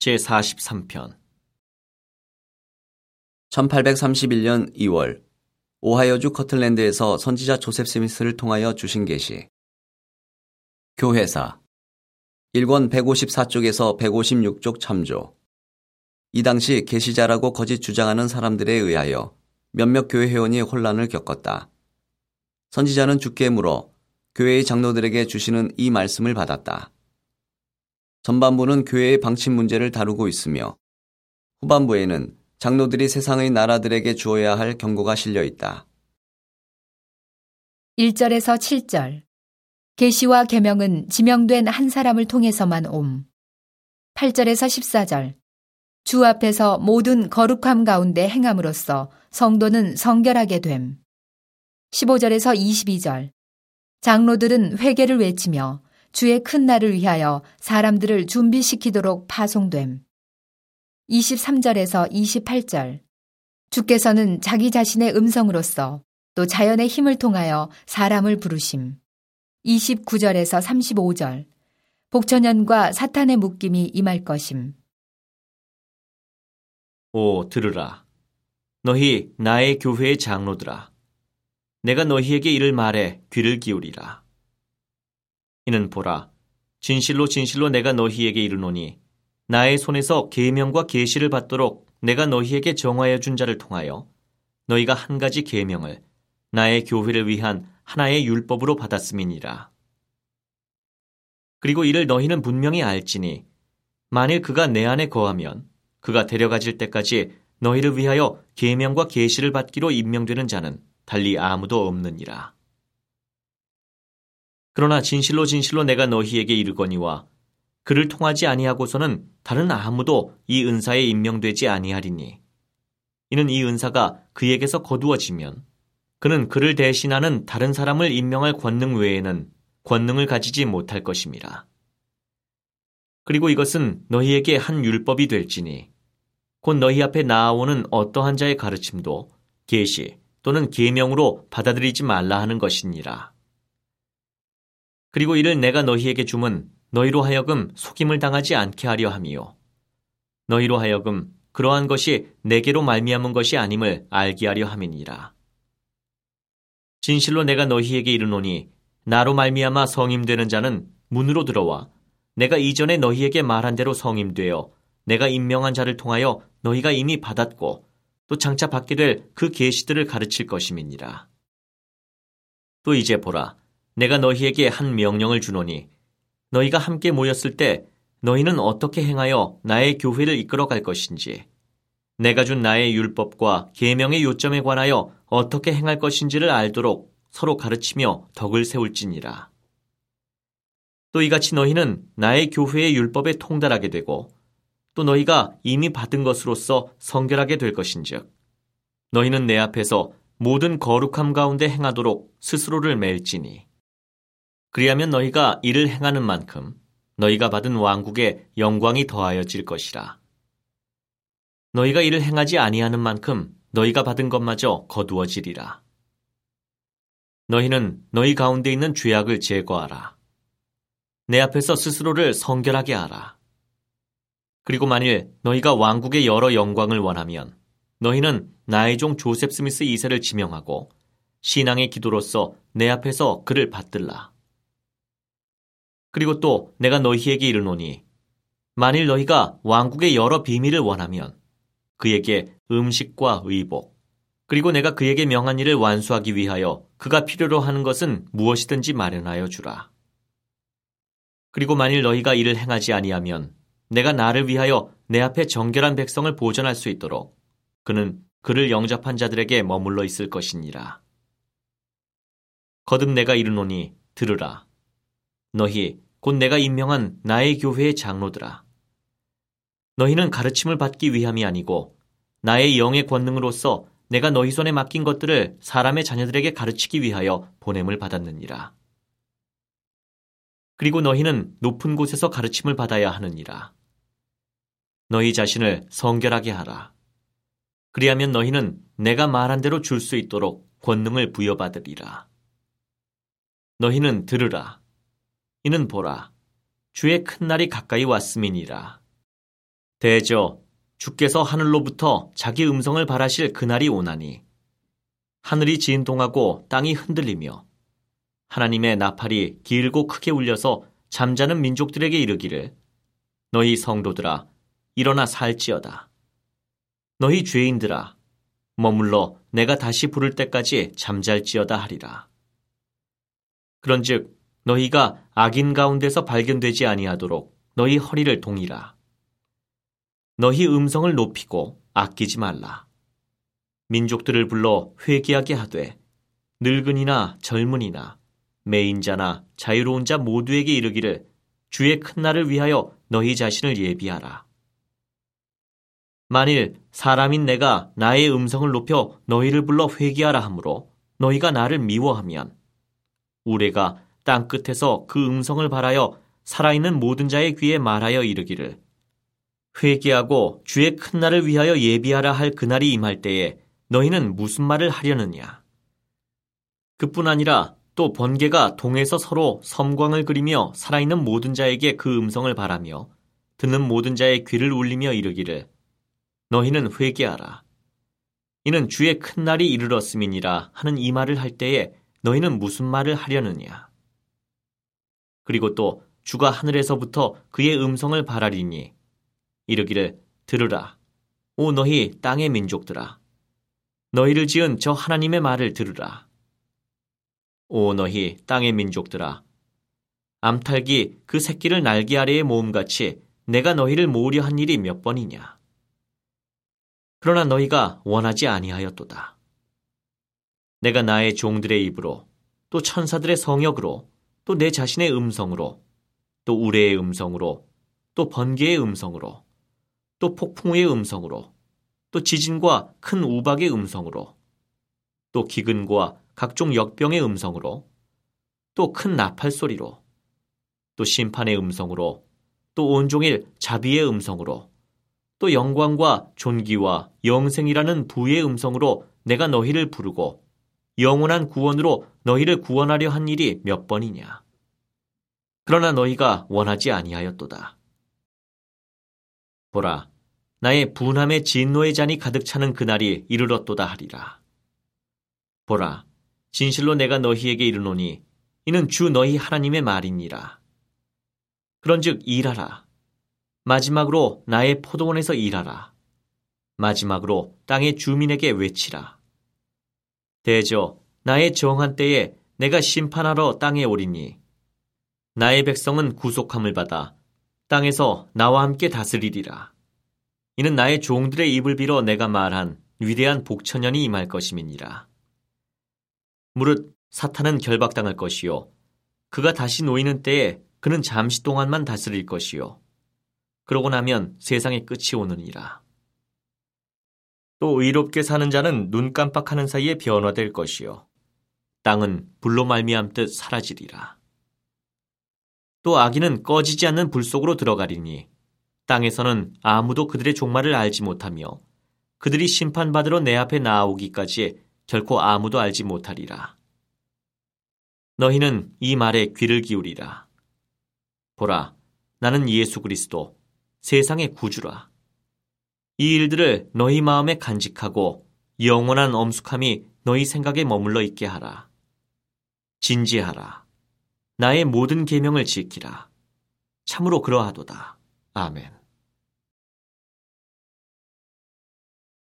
제43편 1831년 2월 오하이오주 커틀랜드에서 선지자 조셉 스미스를 통하여 주신 계시. 교회사 1권 154쪽에서 156쪽 참조. 이 당시 계시자라고 거짓 주장하는 사람들에 의하여 몇몇 교회 회원이 혼란을 겪었다. 선지자는 주께 물어 교회의 장로들에게 주시는 이 말씀을 받았다. 전반부는 교회의 방침 문제를 다루고 있으며 후반부에는 장로들이 세상의 나라들에게 주어야 할 경고가 실려 있다. 1절에서 7절. 계시와 계명은 지명된 한 사람을 통해서만 옴. 8절에서 14절. 주 앞에서 모든 거룩함 가운데 행함으로써 성도는 성결하게 됨. 15절에서 22절. 장로들은 회개를 외치며 주의 큰 날을 위하여 사람들을 준비시키도록 파송됨. 23절에서 28절. 주께서는 자기 자신의 음성으로서 또 자연의 힘을 통하여 사람을 부르심. 29절에서 35절. 복천연과 사탄의 묶임이 임할 것임. 오 들으라. 너희 나의 교회의 장로들아. 내가 너희에게 이를 말해 귀를 기울이라. 이는 보라, 진실로 진실로 내가 너희에게 이르노니 나의 손에서 계명과 계시를 받도록 내가 너희에게 정하여 준 자를 통하여 너희가 한 가지 계명을 나의 교회를 위한 하나의 율법으로 받았음이니라. 그리고 이를 너희는 분명히 알지니 만일 그가 내 안에 거하면 그가 데려가질 때까지 너희를 위하여 계명과 계시를 받기로 임명되는 자는 달리 아무도 없느니라. 그러나 진실로 진실로 내가 너희에게 이르거니와 그를 통하지 아니하고서는 다른 아무도 이 은사에 임명되지 아니하리니 이는 이 은사가 그에게서 거두어지면 그는 그를 대신하는 다른 사람을 임명할 권능 외에는 권능을 가지지 못할 것임이라. 그리고 이것은 너희에게 한 율법이 될지니 곧 너희 앞에 나아오는 어떠한 자의 가르침도 계시 또는 계명으로 받아들이지 말라 하는 것이니라. 그리고 이를 내가 너희에게 줌은 너희로 하여금 속임을 당하지 않게 하려 함이요 너희로 하여금 그러한 것이 내게로 말미암은 것이 아님을 알게 하려 함이니라. 진실로 내가 너희에게 이르노니 나로 말미암아 성임되는 자는 문으로 들어와 내가 이전에 너희에게 말한 대로 성임되어 내가 임명한 자를 통하여 너희가 이미 받았고 또 장차 받게 될 그 계시들을 가르칠 것임이니라. 또 이제 보라, 내가 너희에게 한 명령을 주노니 너희가 함께 모였을 때 너희는 어떻게 행하여 나의 교회를 이끌어갈 것인지 내가 준 나의 율법과 계명의 요점에 관하여 어떻게 행할 것인지를 알도록 서로 가르치며 덕을 세울지니라. 또 이같이 너희는 나의 교회의 율법에 통달하게 되고 또 너희가 이미 받은 것으로서 성결하게 될 것인즉 너희는 내 앞에서 모든 거룩함 가운데 행하도록 스스로를 맬지니 그리하면 너희가 이를 행하는 만큼 너희가 받은 왕국에 영광이 더하여질 것이라. 너희가 이를 행하지 아니하는 만큼 너희가 받은 것마저 거두어지리라. 너희는 너희 가운데 있는 죄악을 제거하라. 내 앞에서 스스로를 성결하게 하라. 그리고 만일 너희가 왕국의 여러 영광을 원하면 너희는 나의 종 조셉 스미스 2세를 지명하고 신앙의 기도로서 내 앞에서 그를 받들라. 그리고 또 내가 너희에게 이르노니 만일 너희가 왕국의 여러 비밀을 원하면 그에게 음식과 의복 그리고 내가 그에게 명한 일을 완수하기 위하여 그가 필요로 하는 것은 무엇이든지 마련하여 주라. 그리고 만일 너희가 이를 행하지 아니하면 내가 나를 위하여 내 앞에 정결한 백성을 보존할 수 있도록 그는 그를 영접한 자들에게 머물러 있을 것이니라. 거듭 내가 이르노니 들으라. 너희 곧 내가 임명한 나의 교회의 장로들아. 너희는 가르침을 받기 위함이 아니고 나의 영의 권능으로서 내가 너희 손에 맡긴 것들을 사람의 자녀들에게 가르치기 위하여 보냄을 받았느니라. 그리고 너희는 높은 곳에서 가르침을 받아야 하느니라. 너희 자신을 성결하게 하라. 그리하면 너희는 내가 말한 대로 줄 수 있도록 권능을 부여받으리라. 너희는 들으라. 이는 보라, 주의 큰 날이 가까이 왔음이니라. 대저 주께서 하늘로부터 자기 음성을 발하실 그날이 오나니 하늘이 진동하고 땅이 흔들리며 하나님의 나팔이 길고 크게 울려서 잠자는 민족들에게 이르기를 너희 성도들아 일어나 살지어다. 너희 죄인들아 머물러 내가 다시 부를 때까지 잠잘지어다 하리라. 그런즉 너희가 악인 가운데서 발견되지 아니하도록 너희 허리를 동이라. 너희 음성을 높이고 아끼지 말라. 민족들을 불러 회개하게 하되 늙은이나 젊은이나 매인자나 자유로운 자 모두에게 이르기를 주의 큰 날을 위하여 너희 자신을 예비하라. 만일 사람인 내가 나의 음성을 높여 너희를 불러 회개하라 하므로 너희가 나를 미워하면 우레가 땅 끝에서 그 음성을 발하여 살아있는 모든 자의 귀에 말하여 이르기를 회개하고 주의 큰 날을 위하여 예비하라 할 그날이 임할 때에 너희는 무슨 말을 하려느냐. 그뿐 아니라 또 번개가 동에서 서로 섬광을 그리며 살아있는 모든 자에게 그 음성을 바라며 듣는 모든 자의 귀를 울리며 이르기를 너희는 회개하라. 이는 주의 큰 날이 이르렀음이니라 하는 이 말을 할 때에 너희는 무슨 말을 하려느냐. 그리고 또 주가 하늘에서부터 그의 음성을 발하리니 이르기를 들으라. 오 너희 땅의 민족들아. 너희를 지은 저 하나님의 말을 들으라. 오 너희 땅의 민족들아. 암탉이 그 새끼를 날개 아래에 모음같이 내가 너희를 모으려 한 일이 몇 번이냐. 그러나 너희가 원하지 아니하였도다. 내가 나의 종들의 입으로 또 천사들의 성역으로 또 내 자신의 음성으로 또 우레의 음성으로 또 번개의 음성으로 또 폭풍우의 음성으로 또 지진과 큰 우박의 음성으로 또 기근과 각종 역병의 음성으로 또 큰 나팔 소리로 또 심판의 음성으로 또 온종일 자비의 음성으로 또 영광과 존귀와 영생이라는 부의 음성으로 내가 너희를 부르고 영원한 구원으로 너희를 구원하려 한 일이 몇 번이냐. 그러나 너희가 원하지 아니하였도다. 보라, 나의 분함의 진노의 잔이 가득 차는 그날이 이르렀도다 하리라. 보라, 진실로 내가 너희에게 이르노니 이는 주 너희 하나님의 말이니라. 그런즉 일하라. 마지막으로 나의 포도원에서 일하라. 마지막으로 땅의 주민에게 외치라. 대저 나의 정한 때에 내가 심판하러 땅에 오리니 나의 백성은 구속함을 받아 땅에서 나와 함께 다스리리라. 이는 나의 종들의 입을 빌어 내가 말한 위대한 복천년이 임할 것임이니라. 무릇 사탄은 결박당할 것이요 그가 다시 놓이는 때에 그는 잠시 동안만 다스릴 것이요 그러고 나면 세상의 끝이 오느니라. 또 의롭게 사는 자는 눈 깜빡하는 사이에 변화될 것이요 땅은 불로 말미암듯 사라지리라. 또 악인은 꺼지지 않는 불 속으로 들어가리니 땅에서는 아무도 그들의 종말을 알지 못하며 그들이 심판받으러 내 앞에 나아오기까지 결코 아무도 알지 못하리라. 너희는 이 말에 귀를 기울이라. 보라, 나는 예수 그리스도 세상의 구주라. 이 일들을 너희 마음에 간직하고 영원한 엄숙함이 너희 생각에 머물러 있게 하라. 진지하라. 나의 모든 계명을 지키라. 참으로 그러하도다. 아멘.